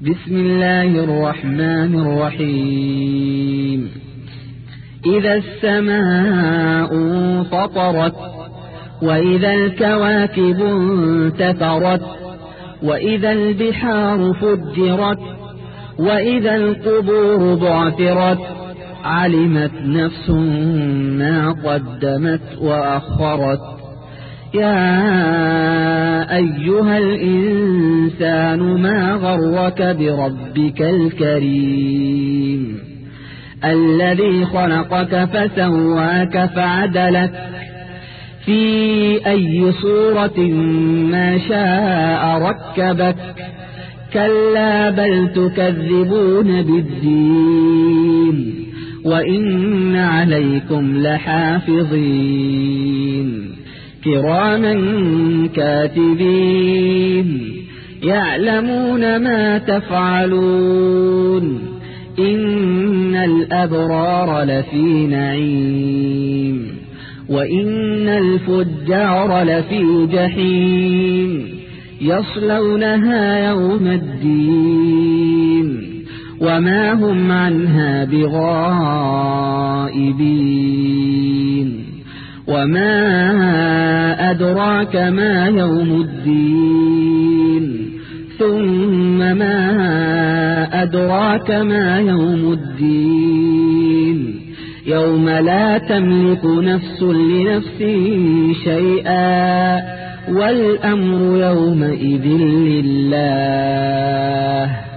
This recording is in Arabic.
بسم الله الرحمن الرحيم إذا السماء انفطرت وإذا الكواكب انتثرت وإذا البحار فجرت وإذا القبور بعثرت علمت نفس ما قدمت وأخرت يا أيها الإنسان ما غرك بربك الكريم الذي خلقك فسواك فعدلك في أي صورة ما شاء ركبك كلا بل تكذبون بالدين وإن عليكم لحافظين كراما كاتبين يعلمون ما تفعلون إن الأبرار لفي نعيم وإن الفجار لفي جحيم يصلونها يوم الدين وما هم عنها بغائبين وما أدراك ما يوم الدين ثم ما أدراك ما يوم الدين يوم لا تملك نفس لنفس شيئا والأمر يومئذ لله